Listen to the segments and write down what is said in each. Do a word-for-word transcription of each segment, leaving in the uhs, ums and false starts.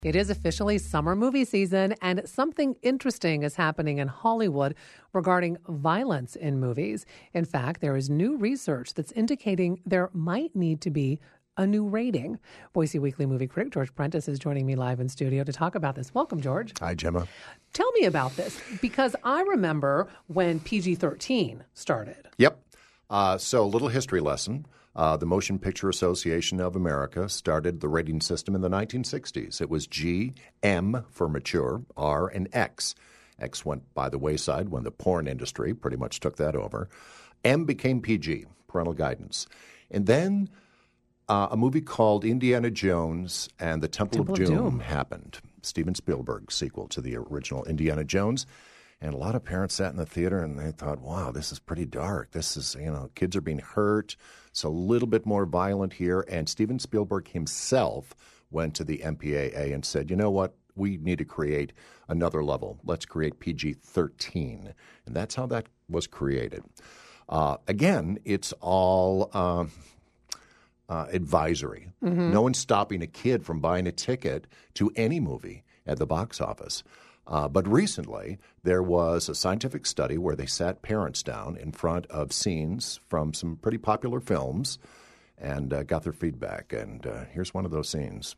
It is officially summer movie season, and something interesting is happening in Hollywood regarding violence in movies. In fact, there is new research that's indicating there might need to be a new rating. Boise Weekly movie critic George Prentice is joining me live in studio to talk about this. Welcome, George. Hi, Gemma. Tell me about this, because I remember when P G thirteen started. Yep. Uh, so a little history lesson. Uh, the Motion Picture Association of America started the rating system in the nineteen sixties. It was G, M for mature, R, and X. X went by the wayside when the porn industry pretty much took that over. M became P G, parental guidance. And then uh, a movie called Indiana Jones and the Temple, Temple of, of Doom, Doom happened. Steven Spielberg's sequel to the original Indiana Jones. And a lot of parents sat in the theater and they thought, wow, this is pretty dark. This is, you know, kids are being hurt. It's a little bit more violent here. And Steven Spielberg himself went to the M P A A and said, you know what? We need to create another level. Let's create P G thirteen. And that's how that was created. Uh, again, it's all uh, uh, advisory. Mm-hmm. No one's stopping a kid from buying a ticket to any movie at the box office. Uh, but recently, there was a scientific study where they sat parents down in front of scenes from some pretty popular films and uh, got their feedback. And uh, here's one of those scenes.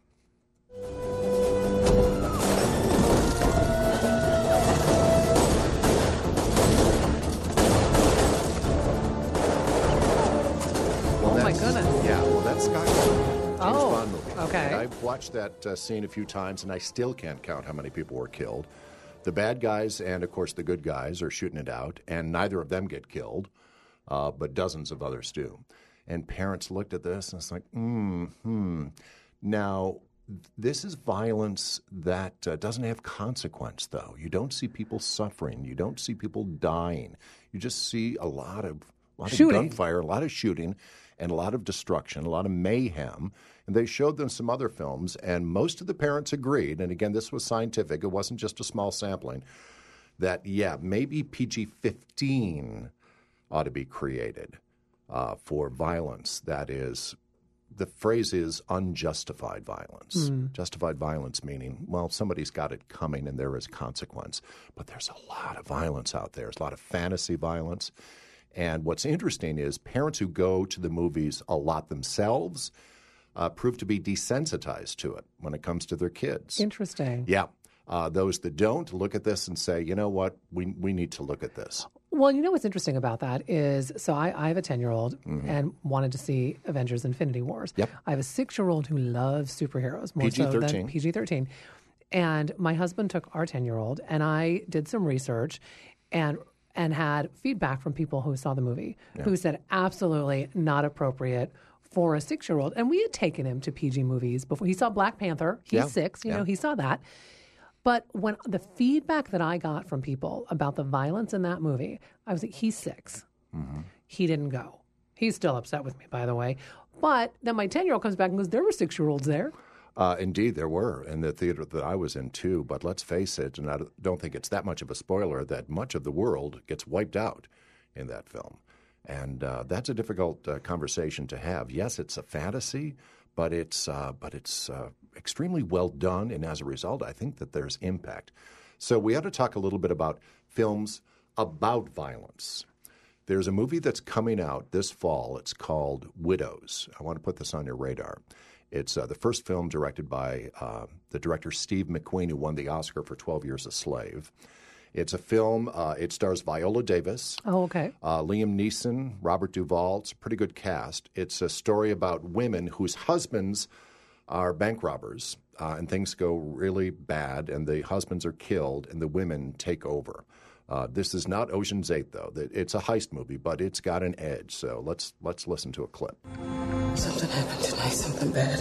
Well, oh, my goodness. Yeah, well, that's Scott James oh, Bond movie. Okay. And I've watched that uh, scene a few times, and I still can't count how many people were killed. The bad guys and, of course, the good guys are shooting it out, and neither of them get killed, uh, but dozens of others do. And parents looked at this, and it's like, hmm, hmm. Now, this is violence that uh, doesn't have consequence, though. You don't see people suffering. You don't see people dying. You just see a lot of, a lot of gunfire, a lot of shooting, and a lot of destruction, a lot of mayhem. And they showed them some other films, and most of the parents agreed, and again, this was scientific, it wasn't just a small sampling, that, yeah, maybe P G fifteen ought to be created uh, for violence that is, the phrase is unjustified violence. Mm. Justified violence meaning, well, somebody's got it coming and there is consequence. But there's a lot of violence out there. There's a lot of fantasy violence. And what's interesting is parents who go to the movies a lot themselves uh, prove to be desensitized to it when it comes to their kids. Interesting. Yeah. Uh, those that don't look at this and say, you know what, we we need to look at this. Well, you know what's interesting about that is, so I, I have a ten-year-old mm-hmm. and wanted to see Avengers Infinity Wars. Yep. I have a six-year-old who loves superheroes more P G thirteen. so than P G thirteen. And my husband took our ten-year-old, and I did some research and and had feedback from people who saw the movie, yeah. who said absolutely not appropriate for a six-year-old. And we had taken him to P G movies before. He saw Black Panther. He's yeah. six. You yeah. know, he saw that. But when the feedback that I got from people about the violence in that movie, I was like, he's six. Mm-hmm. He didn't go. He's still upset with me, by the way. But then my ten-year-old comes back and goes, there were six-year-olds there. Uh, indeed, there were in the theater that I was in, too. But let's face it, and I don't think it's that much of a spoiler, that much of the world gets wiped out in that film. And uh, that's a difficult uh, conversation to have. Yes, it's a fantasy, but it's uh, but it's uh, extremely well done. And as a result, I think that there's impact. So we ought to talk a little bit about films about violence. There's a movie that's coming out this fall. It's called Widows. I want to put this on your radar. It's uh, the first film directed by uh, the director Steve McQueen, who won the Oscar for twelve years a Slave. It's a film, uh, it stars Viola Davis. Oh, okay. Uh, Liam Neeson, Robert Duvall. It's a pretty good cast. It's a story about women whose husbands are bank robbers, uh, and things go really bad, and the husbands are killed, and the women take over. Uh, this is not Ocean's Eight, though. It's a heist movie, but it's got an edge. So let's let's listen to a clip. Something happened tonight, something bad.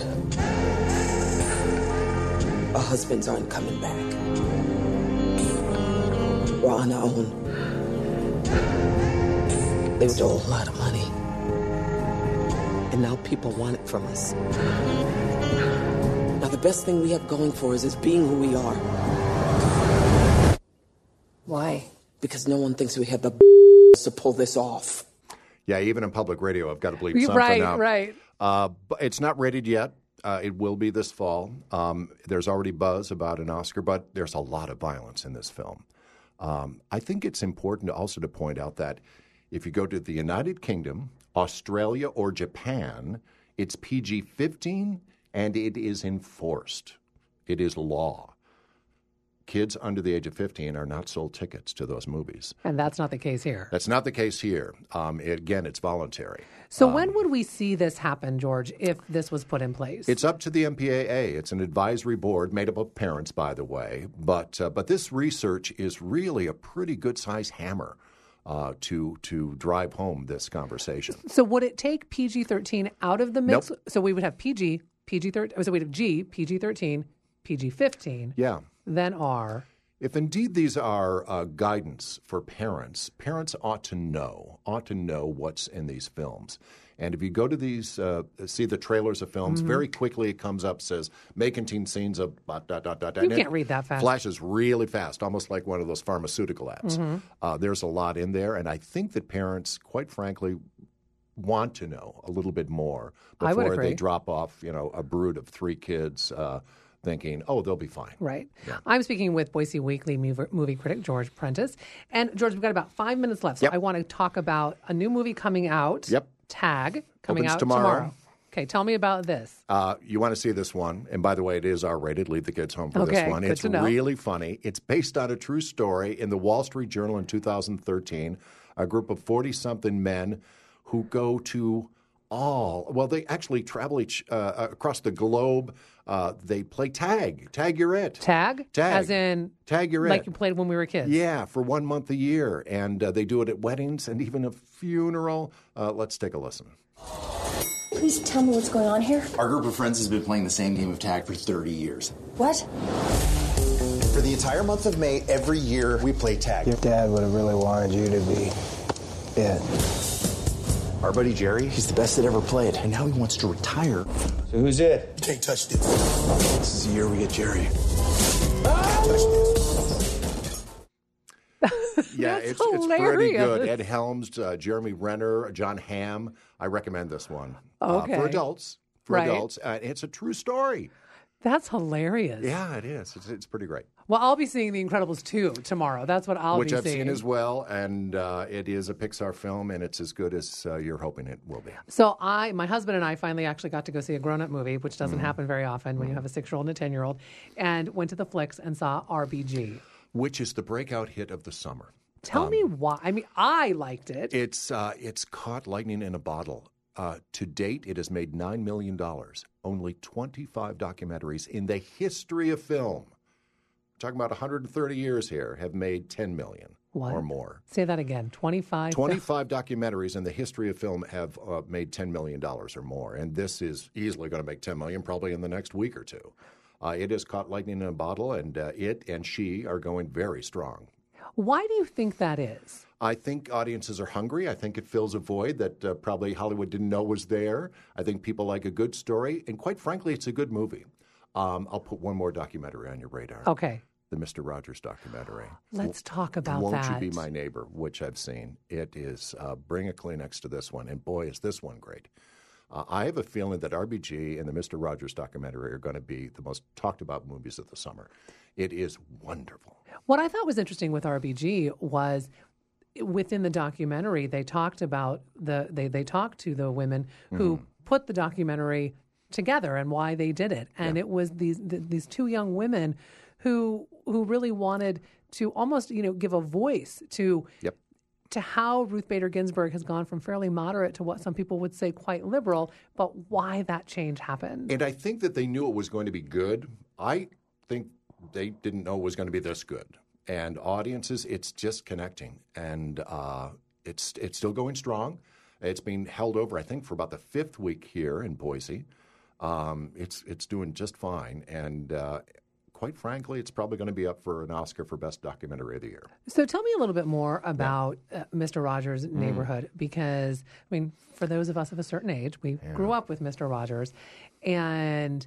Our husbands aren't coming back. We're on our own. They stole a lot of money. And now people want it from us. Now the best thing we have going for us is being who we are. Why? Because no one thinks we have the to pull this off. Yeah, even in public radio, I've got to bleep something right, out. Right, right. Uh, but it's not rated yet. Uh, it will be this fall. Um, there's already buzz about an Oscar, but there's a lot of violence in this film. Um, I think it's important also to point out that if you go to the United Kingdom, Australia, or Japan, it's P G fifteen and it is enforced. It is law. Kids under the age of fifteen are not sold tickets to those movies. And that's not the case here. That's not the case here. Um, it, again, it's voluntary. So um, when would we see this happen, George, if this was put in place? It's up to the M P A A. It's an advisory board made up of parents, by the way. But uh, but this research is really a pretty good-sized hammer uh, to to drive home this conversation. So would it take P G thirteen out of the mix? Nope. So we would have P G, P G thirteen, so we'd have G, P G thirteen, P G fifteen. Yeah. Then R. If indeed these are uh, guidance for parents, parents ought to know, ought to know what's in these films. And if you go to these, uh, see the trailers of films, mm-hmm. very quickly it comes up, says, may contain scenes of dot, dot, dot, dot. You can't read that fast. Flashes really fast, almost like one of those pharmaceutical ads. Mm-hmm. Uh, there's a lot in there, and I think that parents, quite frankly, want to know a little bit more before they drop off, you know, a brood of three kids uh, thinking, oh, they'll be fine. Right. Yeah. I'm speaking with Boise Weekly movie, movie critic George Prentice. And, George, we've got about five minutes left. So Yep. I want to talk about a new movie coming out. Yep. Tag, coming Opens out tomorrow. tomorrow. Okay, tell me about this. Uh, you want to see this one. And by the way, it is R-rated. Leave the kids home for Okay, this one. good It's to know. really funny. It's based on a true story in the Wall Street Journal in two thousand thirteen. A group of forty-something men who go to all, well, they actually travel each uh, across the globe. Uh, they play tag. Tag, you're it. Tag? Tag. As in, Tag, you're like it. you played when we were kids? Yeah, for one month a year. And uh, they do it at weddings and even a funeral. Uh, let's take a listen. Please tell me what's going on here. Our group of friends has been playing the same game of tag for thirty years. What? For the entire month of May, every year, we play tag. Your dad would have really wanted you to be it. Our buddy Jerry, he's the best that ever played, and now he wants to retire. So who's it? You can't touch this. This is the year we get Jerry. Yeah, That's it's, it's pretty hilarious. good. Ed Helms, uh, Jeremy Renner, John Hamm. I recommend this one. Okay. Uh, for adults. For Right. adults. Uh, it's a true story. That's hilarious. Yeah, it is. It's, it's pretty great. Well, I'll be seeing The Incredibles two tomorrow. That's what I'll Which be I've seeing. seen as well. And uh, it is a Pixar film, and it's as good as uh, you're hoping it will be. So I, my husband and I finally actually got to go see a grown-up movie, which doesn't Mm-hmm. happen very often when you have a six-year-old and a ten-year-old, and went to the flicks and saw R B G. Which is the breakout hit of the summer. Tell me why. I mean, I liked it. It's uh, it's caught lightning in a bottle. Uh, to date, it has made nine million dollars. Only twenty-five documentaries in the history of film, talking about one hundred thirty years here, have made ten million dollars What? or more. Say that again. twenty-five. twenty-five documentaries in the history of film have uh, made ten million dollars or more. And this is easily going to make ten million dollars probably in the next week or two. Uh, it has caught lightning in a bottle, and uh, it and she are going very strong. Why do you think that is? I think audiences are hungry. I think it fills a void that uh, probably Hollywood didn't know was there. I think people like a good story. And quite frankly, it's a good movie. Um, I'll put one more documentary on your radar. Okay. The Mister Rogers documentary. Let's talk about Won't that. You Be My Neighbor, which I've seen. It is, uh, bring a Kleenex to this one. And boy, is this one great. Uh, I have a feeling that R B G and the Mister Rogers documentary are going to be the most talked about movies of the summer. It is wonderful. What I thought was interesting with R B G was within the documentary, they talked about the they they talked to the women who Mm-hmm. put the documentary together and why they did it, and it was these th- these two young women who who really wanted to almost you know give a voice to Yep. to how Ruth Bader Ginsburg has gone from fairly moderate to what some people would say quite liberal, but why that change happened. And I think that they knew it was going to be good. I think they didn't know it was going to be this good. And audiences, it's just connecting. And uh, it's it's still going strong. It's being held over, I think, for about the fifth week here in Boise. Um, it's it's doing just fine. And uh, quite frankly, it's probably going to be up for an Oscar for Best Documentary of the Year. So tell me a little bit more about uh, Mister Rogers' Neighborhood, because, I mean, for those of us of a certain age, we grew up with Mister Rogers, and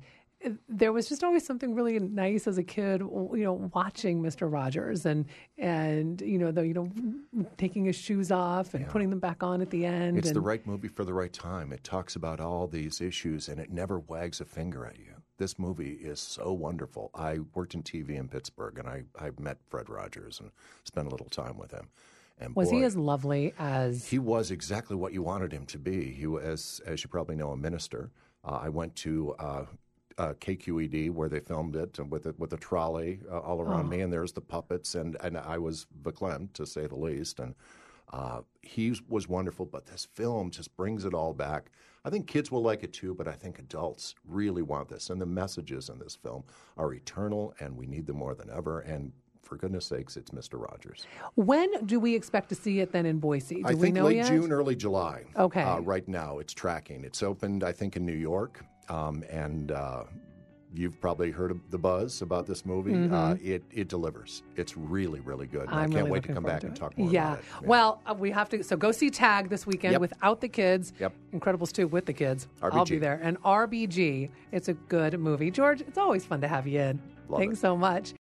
there was just always something really nice as a kid, you know, watching Mister Rogers and and you know, the you know, taking his shoes off and yeah. putting them back on at the end. It's and, the right movie for the right time. It talks about all these issues, and it never wags a finger at you. This movie is so wonderful. I worked in T V in Pittsburgh, and I, I met Fred Rogers and spent a little time with him. And was boy, he as lovely as... He was exactly what you wanted him to be. He was, as you probably know, a minister. Uh, I went to uh, uh, K Q E D where they filmed it with a, with a trolley uh, all around oh. me, and there's the puppets, and, and I was verklempt, to say the least. And uh, he was wonderful, but this film just brings it all back. I think kids will like it too, but I think adults really want this. And the messages in this film are eternal, and we need them more than ever. And for goodness sakes, it's Mister Rogers. When do we expect to see it then in Boise? Do I we think know late yet? June, early July. Okay. Uh, right now, it's tracking. It's opened, I think, in New York, um, and uh, you've probably heard of the buzz about this movie. Mm-hmm. Uh, it it delivers. It's really, really good. I'm I can't really wait to come back to and it. talk more yeah. about it. Yeah. Well, uh, we have to. So go see Tag this weekend Yep. without the kids. Yep. Incredibles two with the kids. R B G. I'll be there. And R B G. It's a good movie. George, it's always fun to have you in. Love Thanks it. so much.